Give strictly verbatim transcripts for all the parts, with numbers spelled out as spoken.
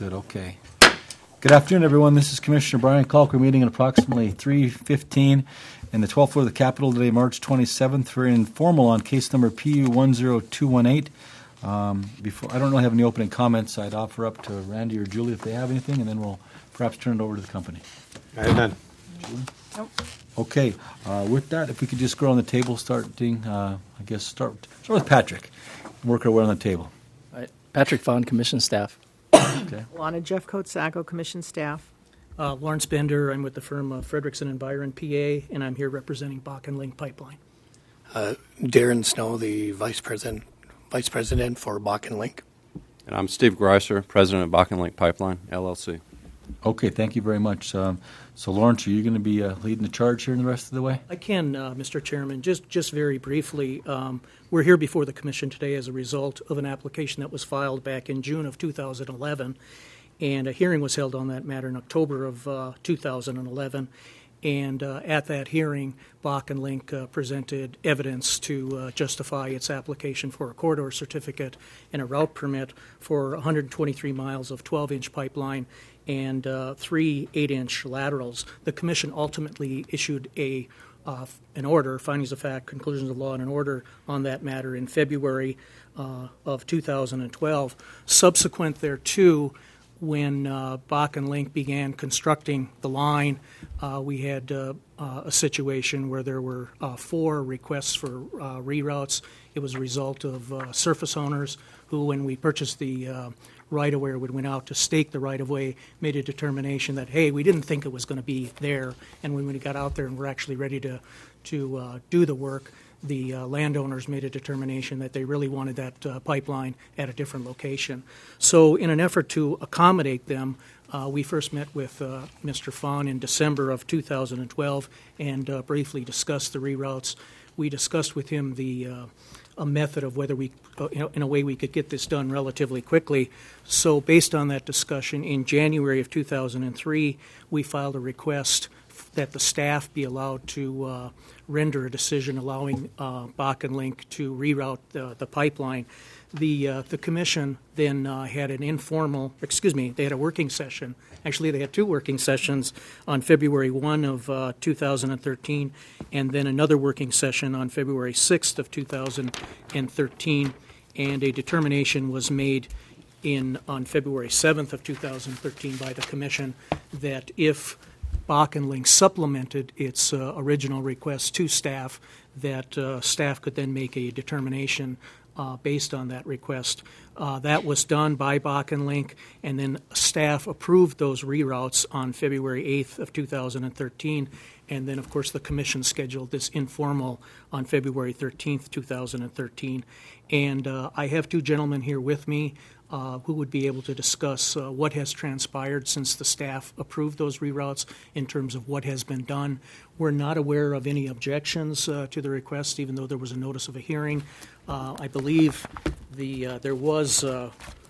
good. Okay. Good afternoon, everyone. This is Commissioner Brian Kalk. We're meeting at approximately three fifteen in the twelfth floor of the Capitol today, March twenty-seventh. We're informal on case number P U one zero two one eight. Um, before, I don't really have any opening comments. I'd offer up to Randy or Julie if they have anything, and then we'll perhaps turn it over to the company. I have none. Julie? Nope. Okay. Uh, with that, if we could just go on the table, starting, uh, I guess, start, start with Patrick. Work our way on the table. All right. Patrick Vaughn, Commission Staff. Okay. Lana Jeff Coatsago, Commission Staff. Uh, Lawrence Bender, I'm with the firm of Frederickson and Byron, P A, and I'm here representing Bach and Link Pipeline. Uh, Darren Snow, the Vice President Vice President for Bach and Link. And I'm Steve Greiser, President of Bach and Link Pipeline, L L C. Okay, thank you very much. Um, so, Lawrence, are you going to be uh, leading the charge here in the rest of the way? I can, uh, Mister Chairman. Just just very briefly, um, we're here before the Commission today as a result of an application that was filed back in June of two thousand eleven, and a hearing was held on that matter in October of uh, two thousand eleven. And uh, at that hearing, Bach and Link uh, presented evidence to uh, justify its application for a corridor certificate and a route permit for one hundred twenty-three miles of twelve-inch pipeline and uh, three eight-inch laterals. The Commission ultimately issued a uh, an order, findings of fact, conclusions of law, and an order on that matter in February uh, of two thousand twelve. Subsequent thereto, when uh, Bach and Link began constructing the line, uh, we had uh, uh, a situation where there were uh, four requests for uh, reroutes. It was a result of uh, surface owners who, when we purchased the uh, right-of-way, or went out to stake the right-of-way, made a determination that, hey, we didn't think it was going to be there. And when we got out there and were actually ready to, to uh, do the work, the uh, landowners made a determination that they really wanted that uh, pipeline at a different location. So in an effort to accommodate them, uh, we first met with uh, Mister Fawn in December of two thousand twelve and uh, briefly discussed the reroutes. We discussed with him the uh, a method of whether we, uh, you know, in a way we could get this done relatively quickly. So based on that discussion, in January of two thousand three, we filed a request that the staff be allowed to uh, render a decision allowing uh, Bach and Link to reroute the, the pipeline. The uh, the commission then uh, had an informal, excuse me, they had a working session. Actually, they had two working sessions on February first of uh, two thousand thirteen, and then another working session on February sixth of two thousand thirteen, and a determination was made in on February seventh of two thousand thirteen by the commission that if Bach and Link supplemented its uh, original request to staff, that uh, staff could then make a determination uh, based on that request. Uh, that was done by Bach and Link, and then staff approved those reroutes on February eighth of two thousand thirteen, and then, of course, the commission scheduled this informal on February thirteenth, two thousand thirteen. And uh, I have two gentlemen here with me Uh, who would be able to discuss uh, what has transpired since the staff approved those reroutes in terms of what has been done. We're not aware of any objections uh, to the request, even though there was a notice of a hearing. Uh, I believe the uh, there was uh,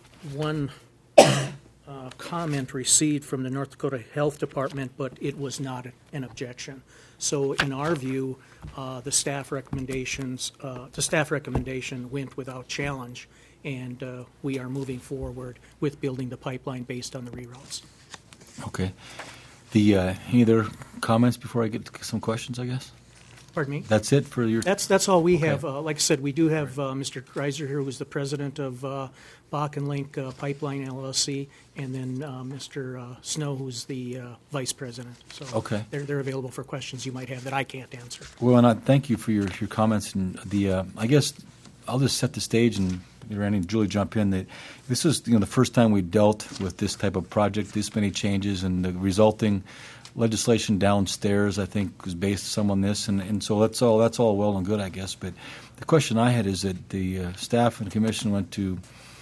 one uh, comment received from the North Dakota Health Department, but it was not an objection. So in our view, uh, the staff recommendations, uh, the staff recommendation went without challenge, and uh, we are moving forward with building the pipeline based on the reroutes. Okay. The uh, any other comments before I get to some questions, I guess? Pardon me? That's it for your... That's that's all we Okay. have. Uh, like I said, we do have uh, Mister Greiser here, who's the president of uh, Bach and Link uh, Pipeline L L C, and then uh, Mister Uh, Snow, who's the uh, vice president. So Okay. they're, they're available for questions you might have that I can't answer. Well, and I thank you for your, your comments. And the uh, I guess I'll just set the stage, and Randy and Julie jump in. That this is you know the first time we dealt with this type of project, this many changes, and the resulting legislation downstairs, I think, was based some on this, and, and so that's all that's all well and good, I guess. But the question I had is that the uh, staff and commission went to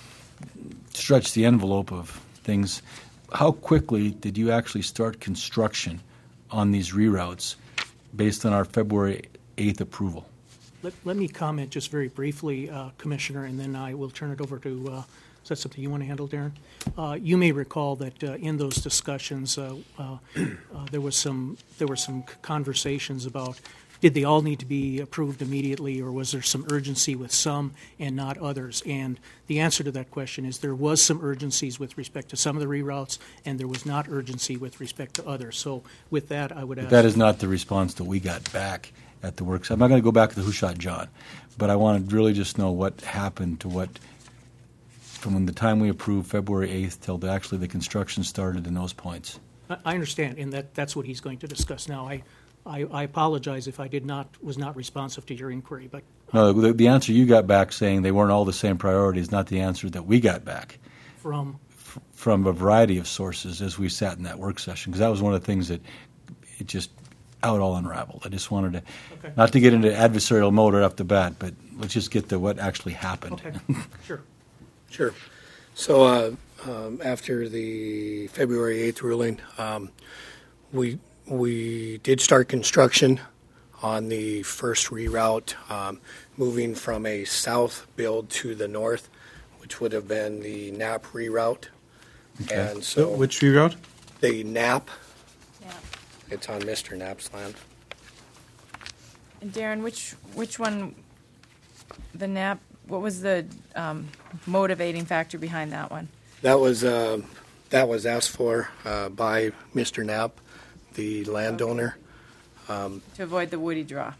stretch the envelope of things. How quickly did you actually start construction on these reroutes based on our February eighth approval? Let, let me comment just very briefly, uh, Commissioner, and then I will turn it over to, uh, is that something you want to handle, Darren? Uh, you may recall that uh, in those discussions, uh, uh, uh, there was some there were some conversations about did they all need to be approved immediately, or was there some urgency with some and not others? And the answer to that question is there was some urgencies with respect to some of the reroutes, and there was not urgency with respect to others. So with that, I would ask. But that is not the response that we got back at the work. I'm not going to go back to the Who Shot John, but I want to really just know what happened to what, from when the time we approved February eighth till the, actually the construction started in those points. I I understand, and that, that's what he's going to discuss now. I, I, I apologize if I did not, was not responsive to your inquiry, but No, the, the answer you got back saying they weren't all the same priority is not the answer that we got back from, f- from a variety of sources as we sat in that work session, because that was one of the things that it just how it all unraveled. I just wanted to, Okay. not to get into adversarial mode right off the bat, but let's just get to what actually happened. okay, sure. Sure. So uh, um, after the February eighth ruling, um, we we did start construction on the first reroute, um, moving from a south build to the north, which would have been the Knapp reroute. Okay. And so Which reroute? the Knapp, Yeah. it's on Mister Knapp's land. And Darren, which which one, the Knapp, what was the um, motivating factor behind that one? That was uh, that was asked for uh, by Mister Knapp, the landowner, To avoid the woody draw.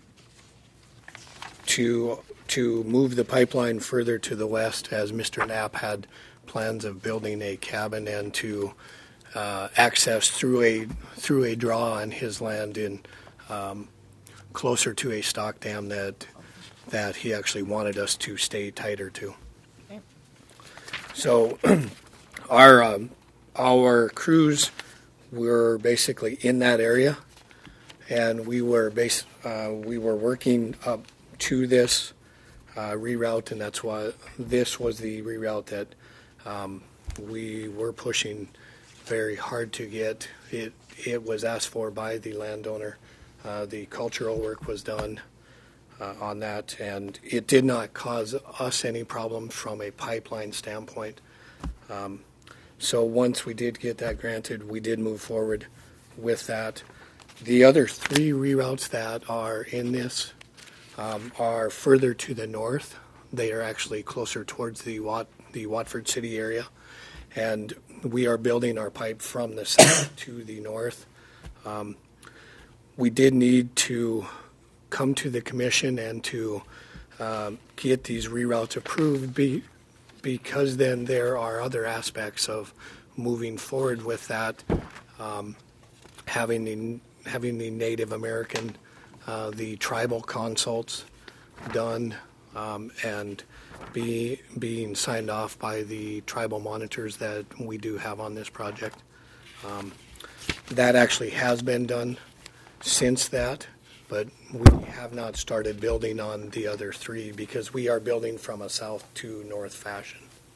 to to move the pipeline further to the west, as Mister Knapp had plans of building a cabin and to uh, access through a through a draw on his land in um, closer to a stock dam that that he actually wanted us to stay tighter to. Okay. So our um, our crews were basically in that area, and we were base uh, we were working up to this uh, reroute, and that's why this was the reroute that um, we were pushing very hard to get. It it was asked for by the landowner. Uh, the cultural work was done uh, on that, and it did not cause us any problems from a pipeline standpoint. Um, so once we did get that granted, we did move forward with that. The other three reroutes that are in this um, are further to the north. They are actually closer towards the Wat, the Watford City area, and we are building our pipe from the south to the north. Um, we did need to come to the commission and to um, get these reroutes approved be, because then there are other aspects of moving forward with that, um, having the having the Native American, uh, the tribal consults done, um, and be being signed off by the tribal monitors that we do have on this project. Um, that actually has been done since that, but we have not started building on the other three because we are building from a south to north fashion.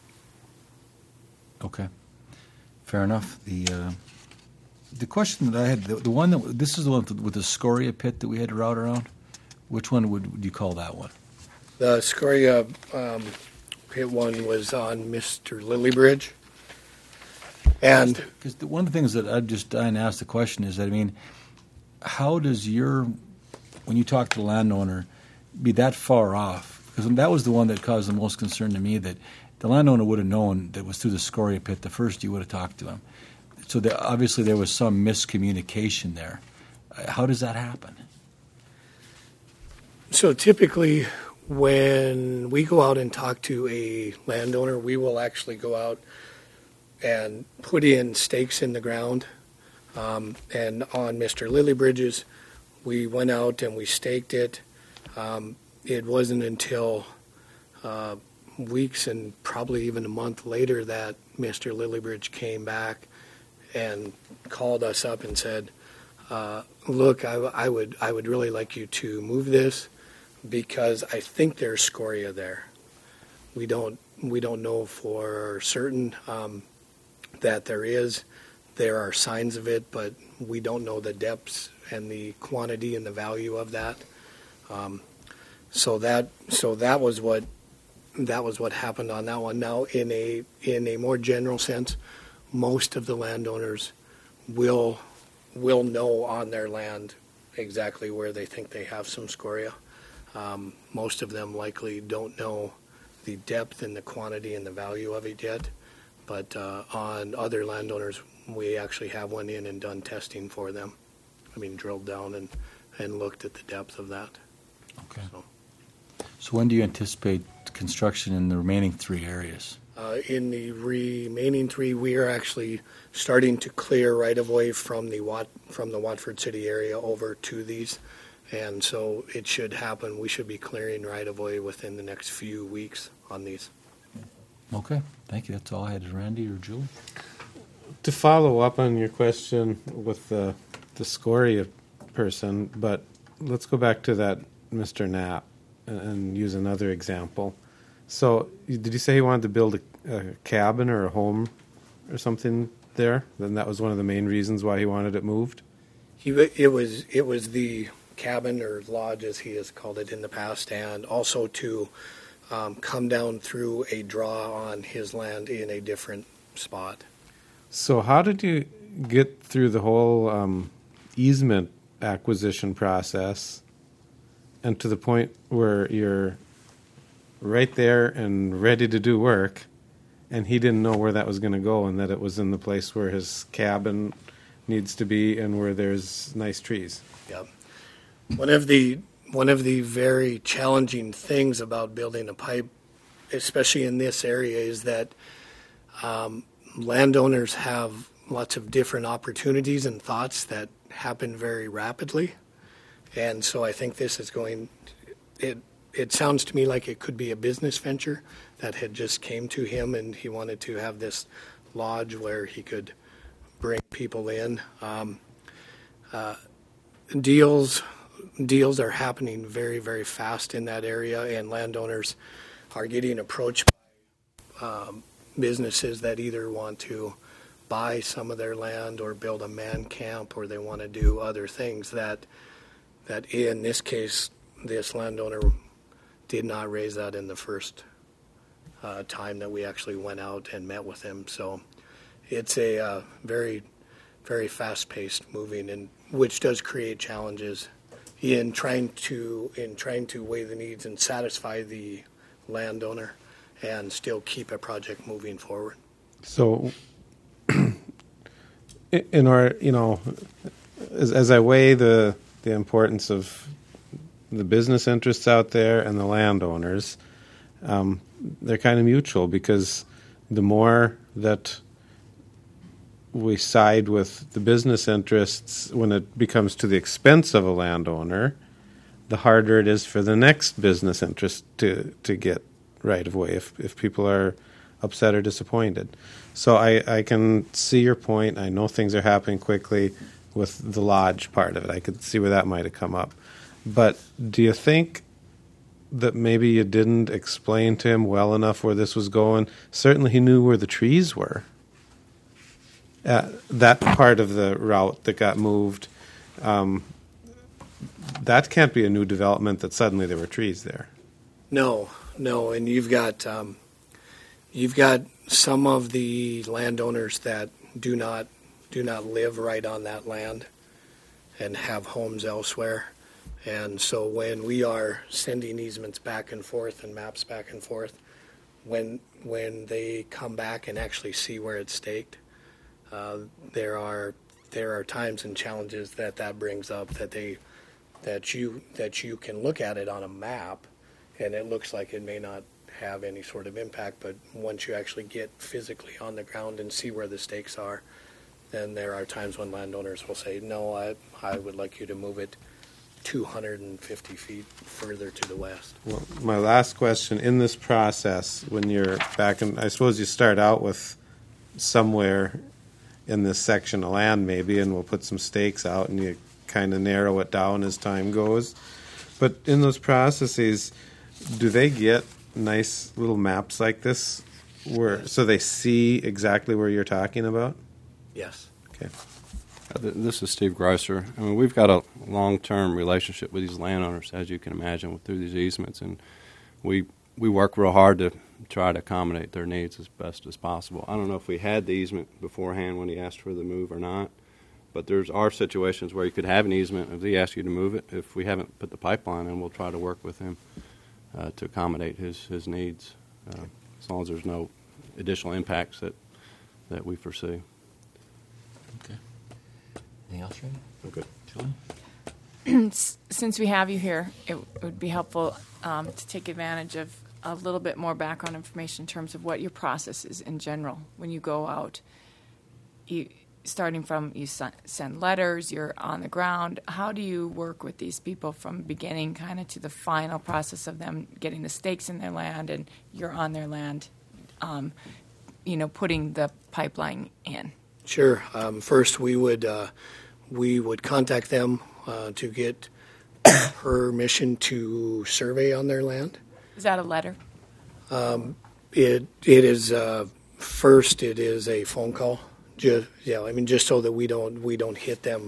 Okay, fair enough. The uh, the question that I had, the, the one that this is the one with the scoria pit that we had to route around. Which one would, would you call that one? The scoria um, pit one was on Mister Lilly Bridge, and Because one of the things that I'm just dying to ask the question is that, I mean, how does your, when you talk to the landowner, be that far off? Because that was the one that caused the most concern to me, that the landowner would have known that it was through the scoria pit the first you would have talked to him. So there, obviously there was some miscommunication there. Uh, How does that happen? so typically when we go out and talk to a landowner, we will actually go out and put in stakes in the ground. Um, and on Mister Lilly Bridges, we went out and we staked it. Um, it wasn't until uh, weeks and probably even a month later that Mister Lilly Bridge came back and called us up and said, uh, "Look, I, I would I would really like you to move this because I think there's scoria there. We don't we don't know for certain um, that there is. There are signs of it, but we don't know the depths and the quantity and the value of that. Um, so that so that was what that was what happened on that one. Now, in a in a more general sense, most of the landowners will will know on their land exactly where they think they have some scoria. Um, most of them likely don't know the depth and the quantity and the value of it yet. But uh, on other landowners, we actually have went in and done testing for them. I mean, drilled down and, and looked at the depth of that. Okay. So, So when do you anticipate construction in the remaining three areas? uh, in the remaining three, we are actually starting to clear right of way from the Wat from the Watford City area over to these, and so it should happen. We should be clearing right of way within the next few weeks on these. Okay, thank you. That's all I had. Randy or Julie? To follow up on your question with the the scoria person, but let's go back to that Mister Knapp and, and use another example. So, you- did you say he wanted to build a, a cabin or a home or something there? Then that was one of the main reasons why he wanted it moved? He, wa- it was it was the cabin or lodge, as he has called it in the past, and also to um, come down through a draw on his land in a different spot. So, how did you get through the whole um, easement acquisition process and to the point where you're right there and ready to do work, and he didn't know where that was going to go, and that it was in the place where his cabin needs to be and where there's nice trees? Yep. One of the one of the very challenging things about building a pipe, especially in this area, is that um, landowners have lots of different opportunities and thoughts that happen very rapidly, and so I think this is going. It it sounds to me like it could be a business venture that had just came to him, and he wanted to have this lodge where he could bring people in. Um, uh, deals deals are happening very, very fast in that area, and landowners are getting approached by um, businesses that either want to buy some of their land or build a man camp, or they want to do other things that that in this case this landowner did not raise that in the first uh, time that we actually went out and met with him. So it's a uh, very, very fast-paced moving, and which does create challenges in trying to in trying to weigh the needs and satisfy the landowner and still keep a project moving forward. So, in our, you know, as, as I weigh the the importance of the business interests out there and the landowners, um, they're kind of mutual, because the more that we side with the business interests when it becomes to the expense of a landowner, the harder it is for the next business interest to, to get right of way if, if people are upset or disappointed. So I, I can see your point. I know things are happening quickly with the lodge part of it. I could see where that might have come up. But do you think that maybe you didn't explain to him well enough where this was going? Certainly he knew where the trees were. Uh, that part of the route that got moved, um, that can't be a new development that suddenly there were trees there. No, no, and you've got um, you've got some of the landowners that do not do not live right on that land and have homes elsewhere. And so when we are sending easements back and forth and maps back and forth, when when they come back and actually see where it's staked, uh, there are there are times and challenges that that brings up that they that you that you can look at it on a map and it looks like it may not have any sort of impact, but once you actually get physically on the ground and see where the stakes are, then there are times when landowners will say, no, I I would like you to move it two hundred fifty feet further to the west. Well, my last question, in this process, when you're back in, I suppose you start out with somewhere in this section of land maybe, and we'll put some stakes out and you kind of narrow it down as time goes. But in those processes, do they get nice little maps like this where so they see exactly where you're talking about? Yes. Okay. Uh, th- This is Steve Greiser. I mean, we've got a long-term relationship with these landowners, as you can imagine, through these easements, and we we work real hard to try to accommodate their needs as best as possible. I don't know if we had the easement beforehand when he asked for the move or not, but there's are situations where you could have an easement if they ask you to move it. If we haven't put the pipeline in, we'll try to work with him uh, to accommodate his, his needs, uh, as long as there's no additional impacts that, that we foresee. Okay. Anything else, Randy? Okay. Julie? Since we have you here, it would be helpful um, to take advantage of a little bit more background information in terms of what your process is in general when you go out. You, starting from you send letters, you're on the ground. How do you work with these people from beginning kind of to the final process of them getting the stakes in their land and you're on their land, um, you know, putting the pipeline in? Sure. Um, first, we would uh, we would contact them uh, to get permission to survey on their land. Is that a letter? Um, it it is uh, first. It is a phone call. Just, yeah, I mean, just so that we don't we don't hit them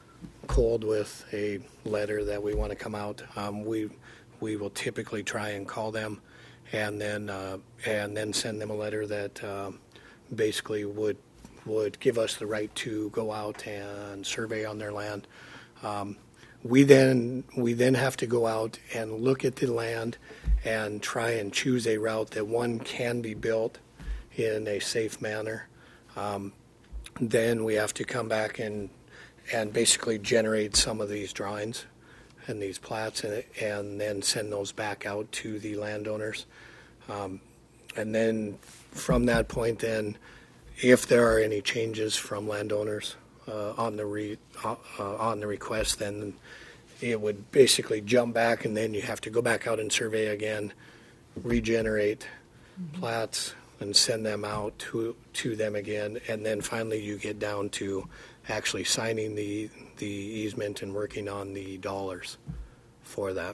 cold with a letter that we want to come out. Um, we we will typically try and call them, and then uh, and then send them a letter that uh, basically would would give us the right to go out and survey on their land. Um, we then we then have to go out and look at the land and try and choose a route that one can be built in a safe manner. Um, then we have to come back and and basically generate some of these drawings and these plats and, and then send those back out to the landowners. Um, and then from that point then, if there are any changes from landowners uh, on the re, uh, uh, on the request, then it would basically jump back, and then you have to go back out and survey again, regenerate mm-hmm. plats, and send them out to to them again, and then finally you get down to actually signing the the easement and working on the dollars for that.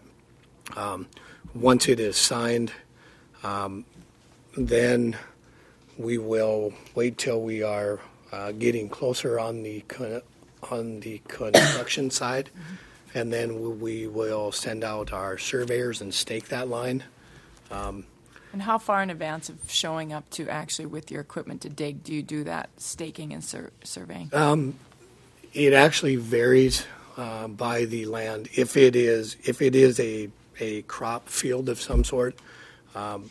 Um, once it is signed, um, then we will wait till we are uh, getting closer on the con- on the construction side, mm-hmm. and then we will send out our surveyors and stake that line. Um, and how far in advance of showing up to actually with your equipment to dig do you do that staking and sur- surveying? Um, it actually varies uh, by the land. If it is if it is a a crop field of some sort, um,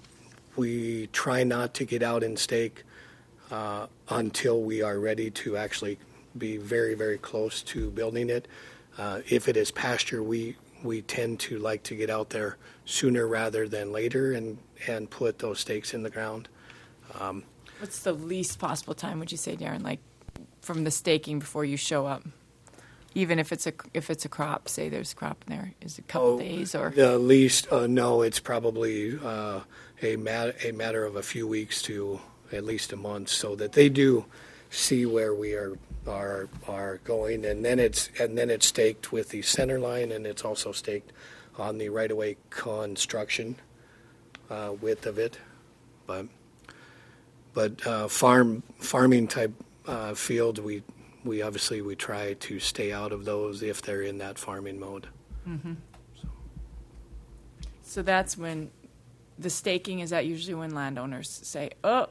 we try not to get out and stake uh, until we are ready to actually be very, very close to building it. Uh, if it is pasture, we we tend to like to get out there sooner rather than later and, and put those stakes in the ground. Um, What's the least possible time, would you say, Darren, like from the staking before you show up? Even if it's a if it's a crop, say there's a crop in there, is it a couple oh, days or? The least, uh, no, it's probably uh, a, mat- a matter of a few weeks to at least a month, so that they do see where we are are are going, and then it's and then it's staked with the center line, and it's also staked on the right-of-way construction uh, width of it. But but uh, farm farming type uh, fields, we we obviously we try to stay out of those if they're in that farming mode. Mm-hmm. So. so that's when the staking is that usually when landowners say, oh.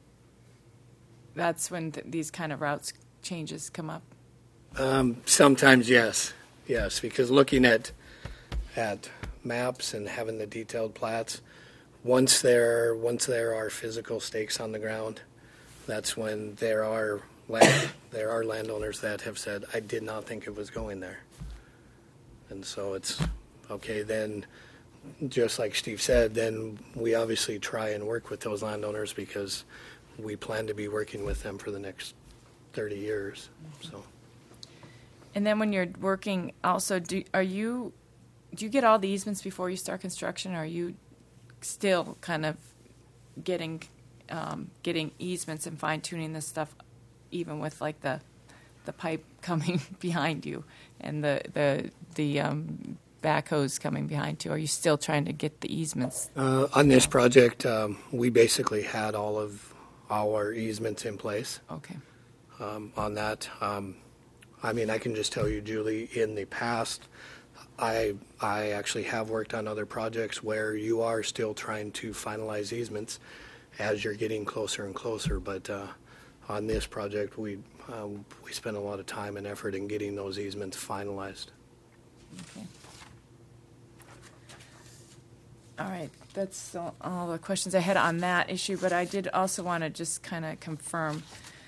That's when th- these kind of routes changes come up. Um, sometimes, yes, yes, because looking at at maps and having the detailed plats, once there once there are physical stakes on the ground, that's when there are land, there are landowners that have said, "I did not think it was going there," and so it's okay. Then, just like Steve said, then we obviously try and work with those landowners because we plan to be working with them for the next thirty years. So, and then when you're working, also, do are you do you get all the easements before you start construction, or are you still kind of getting um, getting easements and fine tuning this stuff, even with like the the pipe coming behind you and the the the um, backhoes coming behind you? Are you still trying to get the easements? Uh, on this project, um, we basically had all of our easements in place. Okay. Um, on that, um, I mean, I can just tell you, Julie, in the past, I I actually have worked on other projects where you are still trying to finalize easements as you're getting closer and closer. But uh, on this project, we um, we spent a lot of time and effort in getting those easements finalized. Okay. All right, that's all, all the questions I had on that issue, but I did also want to just kind of confirm,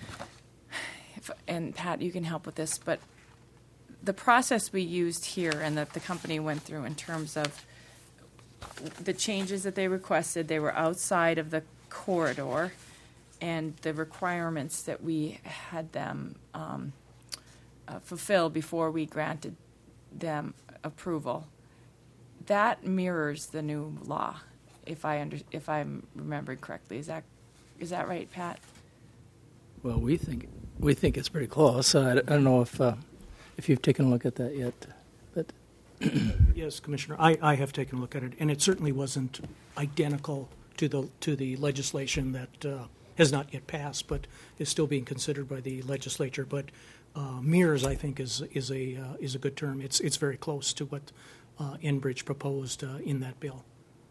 if, and Pat, you can help with this, but the process we used here and that the company went through in terms of the changes that they requested, they were outside of the corridor, and the requirements that we had them um, uh, fulfill before we granted them approval. That mirrors the new law, if I under, if I'm remembering correctly. Is that is that right, Pat? Well, we think we think it's pretty close. Uh, I, don't- I don't know if uh, if you've taken a look at that yet, but Yes, Commissioner, I, I have taken a look at it, and it certainly wasn't identical to the to the legislation that uh, has not yet passed, but is still being considered by the legislature. But uh, mirrors, I think, is is a uh, is a good term. It's it's very close to what uh, Enbridge proposed uh, in that bill.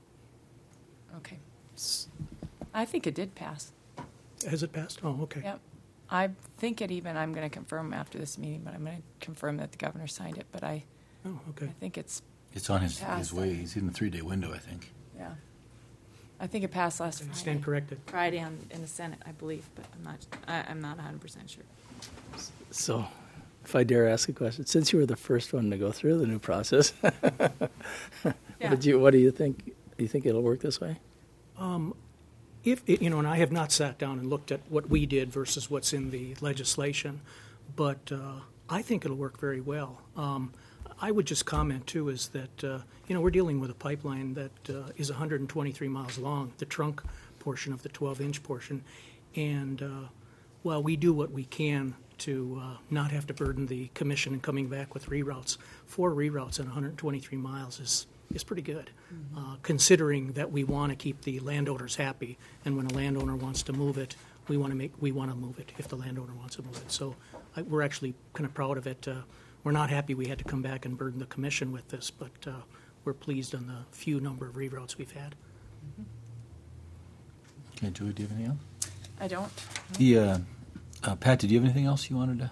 Okay. I think it did pass. Has it passed? Oh, okay. Yep. I think it even, I'm going to confirm after this meeting, but I'm going to confirm that the governor signed it, but I, Oh, okay. I think it's, It's on his, his Passed. way. He's in the three-day window, I think. yeah. I think it passed last I Friday. stand corrected. Friday on, in the Senate, I believe, but I'm not, I, I'm not one hundred percent sure. so if I dare ask a question, since you were the first one to go through the new process, what, Yeah. did you, what do you think? Do you think it'll work this way? If, you know, and I have not sat down and looked at what we did versus what's in the legislation, but uh, I think it'll work very well. Um, I would just comment, too, is that, uh, you know, we're dealing with a pipeline that uh, is one hundred twenty-three miles long, the trunk portion of the twelve-inch portion, and uh, while we do what we can to uh, not have to burden the commission in coming back with reroutes, four reroutes in one hundred twenty-three miles is is pretty good, uh, considering that we want to keep the landowners happy, and when a landowner wants to move it, we want to make we want to move it if the landowner wants to move it. So I, we're actually kind of proud of it. Uh, we're not happy we had to come back and burden the commission with this, but uh, we're pleased on the few number of reroutes we've had. Okay, Julie, do you have anything else? I don't. The, uh, uh, Pat, did you have anything else you wanted to?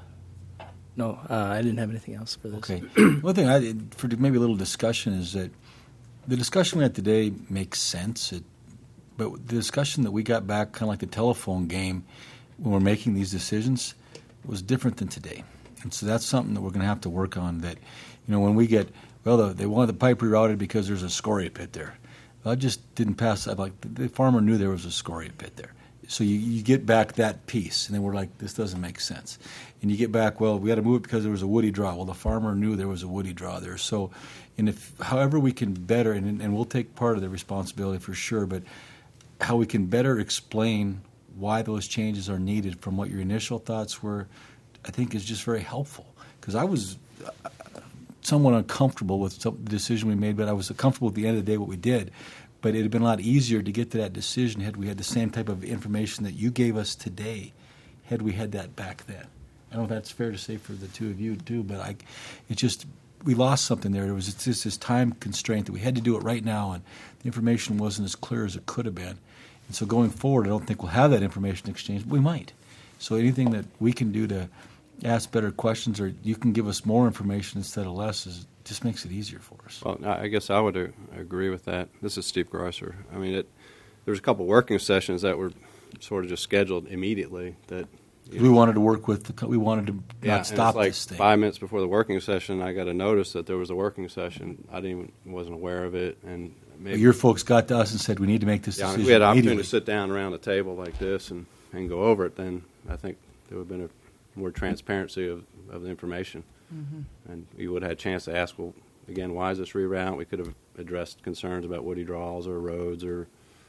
No, uh, I didn't have anything else for this. Okay. One thing, I, for maybe a little discussion, is that the discussion we had today makes sense, it, but the discussion that we got back, kind of like the telephone game, when we're making these decisions, was different than today. And so that's something that we're going to have to work on. That, you know, when we get, well, the, they wanted the pipe rerouted because there's a scoria pit there. Well, I just didn't pass that. Like the, the farmer knew there was a scoria pit there. So you, you get back that piece, and then we're like, this doesn't make sense. And you get back, well, we had to move it because there was a woody draw. Well, the farmer knew there was a woody draw there. So, and if however we can better, and, and we'll take part of the responsibility for sure, but how we can better explain why those changes are needed from what your initial thoughts were, I think is just very helpful. Because I was uh, somewhat uncomfortable with some, the decision we made, but I was comfortable at the end of the day what we did. But it had been a lot easier to get to that decision had we had the same type of information that you gave us today, had we had that back then. I don't know if that's fair to say for the two of you too, but I, it just, we lost something there. There was just this time constraint that we had to do it right now, and the information wasn't as clear as it could have been. And so going forward, I don't think we'll have that information exchange, but we might. So anything that we can do to ask better questions, or you can give us more information instead of less, is just makes it easier for us. Well, I I guess I would uh, agree with that. This is Steve Grosser. I mean, it, there was a couple working sessions that were sort of just scheduled immediately. That you We know, wanted to work with the, co- we wanted to yeah, not and stop it's like this thing. five minutes before the working session, I got a notice that there was a working session. I didn't even wasn't aware of it, and maybe Your folks got to us and said we need to make this yeah, decision if we had an opportunity immediately. to sit down around a table like this and, and go over it, then I think there would have been a more transparency of, of the information. Mm-hmm. And you would have had a chance to ask, well, again, why is this reroute? We could have addressed concerns about woody draws or roads or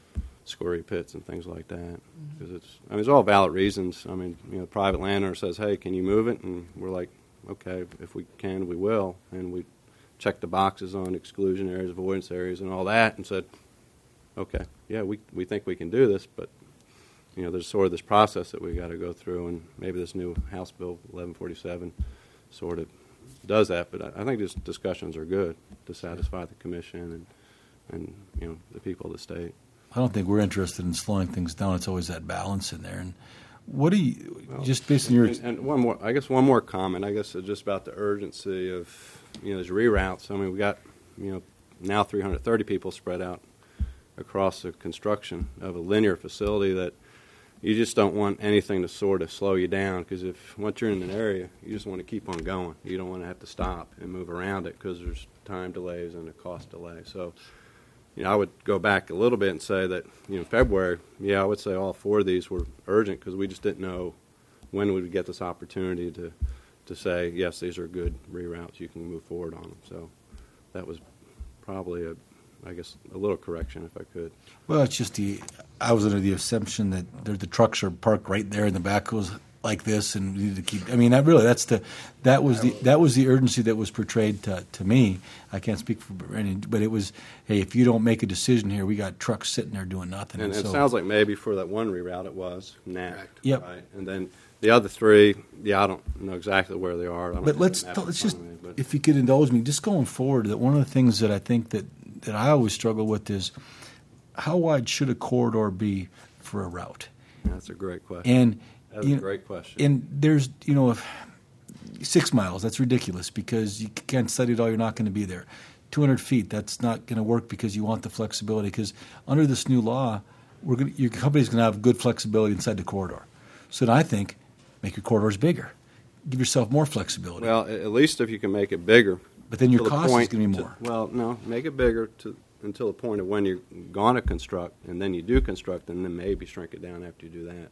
scoria pits and things like that. Because it's, I mean, it's all valid reasons. I mean, you know, the private landowner says, hey, can you move it? And we're like, okay, if we can, we will. And we checked the boxes on exclusion areas, avoidance areas, and all that, and said, okay, yeah, we we think we can do this, but you know, there's sort of this process that we got to go through, and maybe this new House Bill eleven forty-seven sort of does that. But I, I think these discussions are good to satisfy the commission and and you know the people of the state. I don't think we're interested in slowing things down. It's always that balance in there. And what do you, just based on your, And, and one more, I guess one more comment, I guess, uh, just about the urgency of, you know, these reroutes. I mean, we got, you know, now three hundred thirty people spread out across the construction of a linear facility that you just don't want anything to sort of slow you down, because if once you're in an area, you just want to keep on going. You don't want to have to stop and move around it because there's time delays and a cost delay. So, you know, I would go back a little bit and say that, you know, February, yeah, I would say all four of these were urgent because we just didn't know when we would get this opportunity to, to say, yes, these are good reroutes, you can move forward on them. So that was probably a, I guess, a little correction if I could. well, it's just the, I was under the assumption that there, the trucks are parked right there and the backhoe's like this, and we need to keep, I mean, that really, that's the, that was the, that was the urgency that was portrayed to, to me. I can't speak for any, but it was, hey, if you don't make a decision here, we got trucks sitting there doing nothing. And, And it so, sounds like maybe for that one reroute it was N A C. Correct. Yep. Right? And then the other three, yeah, I don't know exactly where they are. I don't But have let's the map in let's front just, of me, but- if you could indulge me, just going forward, that one of the things that I think that, that I always struggle with is how wide should a corridor be for a route? That's a great question. And That's you a know, great question. And there's, you know, if six miles, that's ridiculous because you can't study it all, you're not going to be there. two hundred feet, that's not going to work because you want the flexibility. Because under this new law, we're gonna, your company's going to have good flexibility inside the corridor. So then I think make your corridors bigger. Give yourself more flexibility. Well, a- at least if you can make it bigger. But then your to the cost is point gonna be to- more. Well, no, make it bigger to, until the point of when you're going to construct, and then you do construct, and then maybe shrink it down after you do that.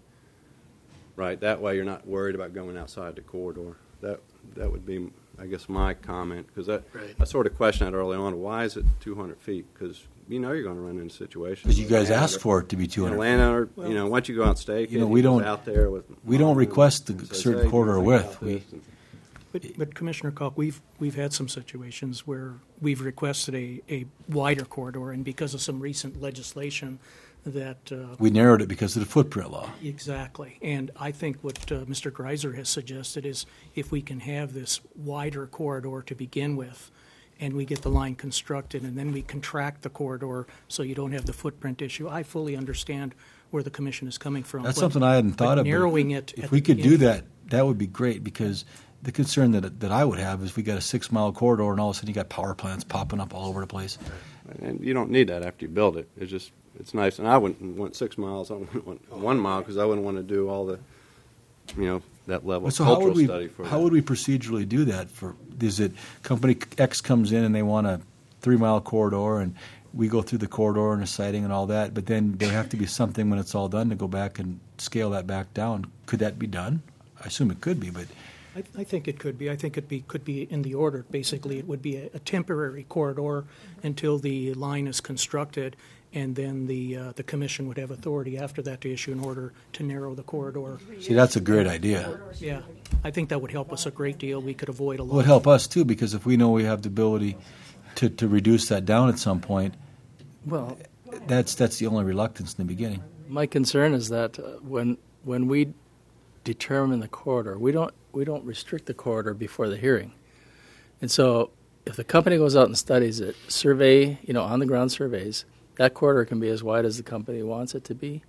Right, that way you're not worried about going outside the corridor. That that would be, I guess, my comment, because that, Right. I sort of questioned that early on. Why is it two hundred feet? Because you know you're going to run into situations. Because you with guys landowner- asked for it to be two and a hundred. landowner, you know, once you go out stake, You know, we don't- out there with. we don't request the and says, certain "Hey, do you corridor think width. about We- this?" And- But, but Commissioner Koch, we've, we've had some situations where we've requested a, a wider corridor, and because of some recent legislation that, uh, We narrowed it because of the footprint law. exactly. And I think what uh, Mister Greiser has suggested is if we can have this wider corridor to begin with, and we get the line constructed, and then we contract the corridor so you don't have the footprint issue. I fully understand where the commission is coming from. That's but- something I hadn't but thought of. but narrowing it. If at we the could do beginning- that, that would be great because the concern that that I would have is we got a six mile corridor and all of a sudden you got power plants popping up all over the place. And you don't need that after you build it. It's just, it's nice. And I wouldn't want six miles. I wouldn't want one mile because I wouldn't want to do all the, you know, that level of So how cultural would we study for how that. would we procedurally do that? For is it company X comes in and they want a three mile corridor and we go through the corridor and the siting and all that, but then there have to be something when it's all done to go back and scale that back down. Could that be done? I assume it could be, but I, I think it could be. I think it be, could be in the order. Basically, it would be a, a temporary corridor until the line is constructed, and then the uh, the commission would have authority after that to issue an order to narrow the corridor. see, that's a great idea. Yeah, I think that would help us a great deal. We could avoid a It lot. would help us too because if we know we have the ability to, to reduce that down at some point, Well, that's that's the only reluctance in the beginning. my concern is that uh, when when we determine the corridor, we don't we don't restrict the corridor before the hearing. And so, if the company goes out and studies it, survey, you know, on the ground surveys, that corridor can be as wide as the company wants it to be.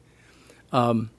Um,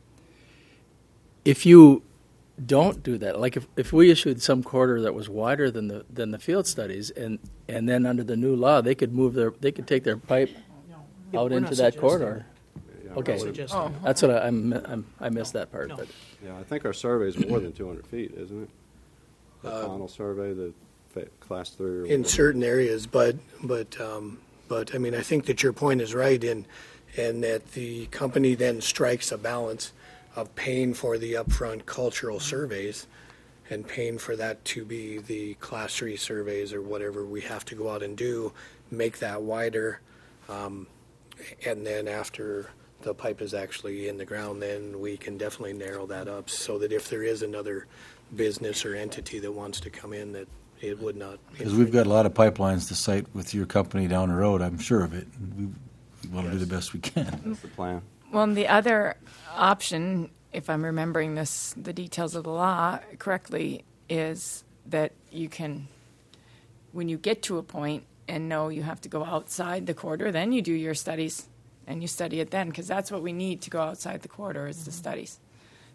if you don't do that, like if, if we issued some corridor that was wider than the than the field studies, and and then under the new law, they could move their they could take their pipe Yeah, out we're into not that suggesting corridor. Yeah, Okay. I would've- Suggesting- Oh. That's what I, I'm, I'm I missed that part. No. But Yeah, I think our survey is more than two hundred feet, isn't it? The Uh, final survey, the fa- class three or in whatever. certain areas, but, but, um, but, I mean, I think that your point is right in, and that the company then strikes a balance of paying for the upfront cultural surveys and paying for that to be the class three surveys or whatever we have to go out and do, make that wider, um, and then after the pipe is actually in the ground, then we can definitely narrow that up so that if there is another business or entity that wants to come in, that it would not. Because we've got a lot of pipelines to site with your company down the road, I'm sure of it. We, we want to do the best we can. That's the plan. Well, and the other option, if I'm remembering this, the details of the law correctly, is that you can, when you get to a point and know you have to go outside the corridor, then you do your studies and you study it then, because that's what we need to go outside the corridor is the studies.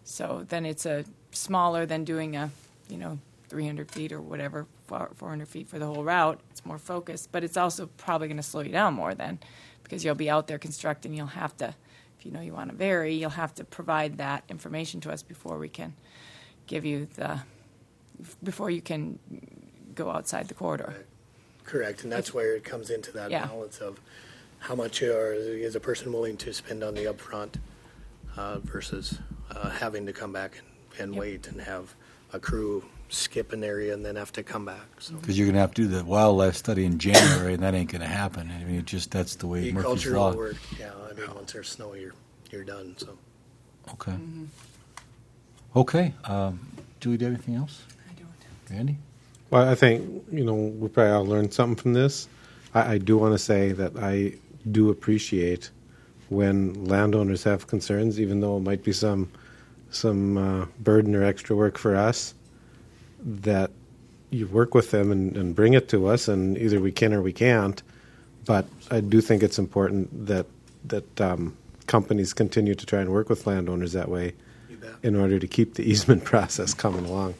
So then it's a smaller than doing a, you know, three hundred feet or whatever, four hundred feet for the whole route. It's more focused, but it's also probably going to slow you down more then, because you'll be out there constructing. You'll have to, if you know you want to vary, you'll have to provide that information to us before we can give you the, before you can go outside the corridor. Right. Correct, and that's where it comes into that Yeah. balance of how much are, is a person willing to spend on the upfront uh, versus uh, having to come back and, and Yep. wait and have a crew skip an area and then have to come back. So Because you're going to have to do the wildlife study in January, and that ain't going to happen. I mean, it just that's the way the Murphy's cultural Law. work, yeah. I mean, once there's snow, you're you're done. So Okay. Okay. Um, Julie, do you have anything else? I don't. Randy? Well, I think, you know, we probably all learned something from this. I, I do want to say that I do appreciate when landowners have concerns, even though it might be some some uh, burden or extra work for us, that you work with them and, and bring it to us, and either we can or we can't. But I do think it's important that that um, companies continue to try and work with landowners that way you bet. in order to keep the easement process coming along.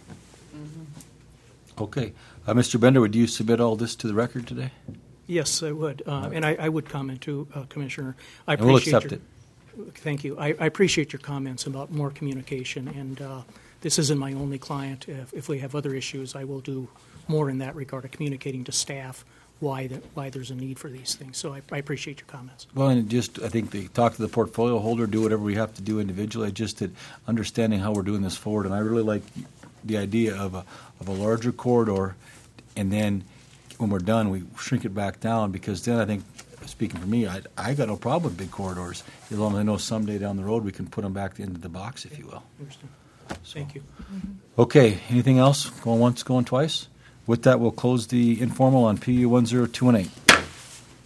Okay. Uh, Mister Bender, would you submit all this to the record today? Yes, I would. Uh, and I, I would comment too, uh, Commissioner. I And we'll appreciate accept your, it. Thank you. I, I appreciate your comments about more communication. And uh, this isn't my only client. If, if we have other issues, I will do more in that regard of communicating to staff why the, why there's a need for these things. So I, I appreciate your comments. Well, and just I think they talk to the portfolio holder, do whatever we have to do individually. Just that understanding how we're doing this forward, and I really like the idea of a of a larger corridor, and then when we're done, we shrink it back down, because then I think, speaking for me, I I got no problem with big corridors. As long as I know someday down the road we can put them back into the box, if you will. Understood. Thank you. Okay. Anything else? Going once, going twice. With that, we'll close the informal on P U one zero two one eight.